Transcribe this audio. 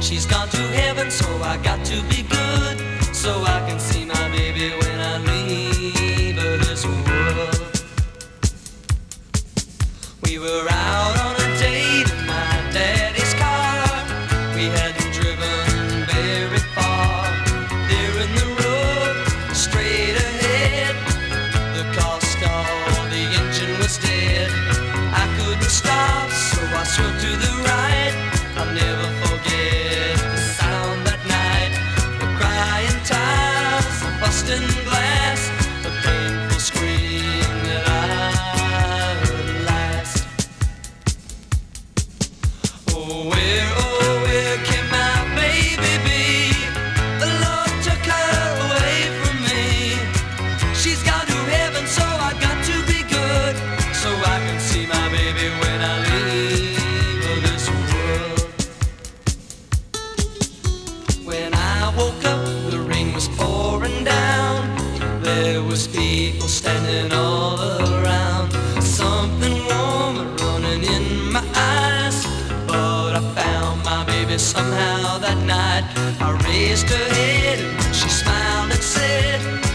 She's gone to heaven, so I got to be good, so I can see my baby when I leave this world. We were out on a date in my daddy's car. We hadn't driven very far. There in the road, straight ahead, the car stalled, the engine was dead. I couldn't stop, so I swerved to the right. I'll never forget the sound that night, the crying tires, the busting glass, the painful scream that I heard last. Oh, where can my baby be? The Lord took her away from me. She's gone to heaven, so I got to be good, so I can see my baby when I leave this world. When I woke up, the rain was pouring down. There was people standing all around. Something warm running in my eyes, but I found my baby somehow that night. I raised her head and she smiled and said,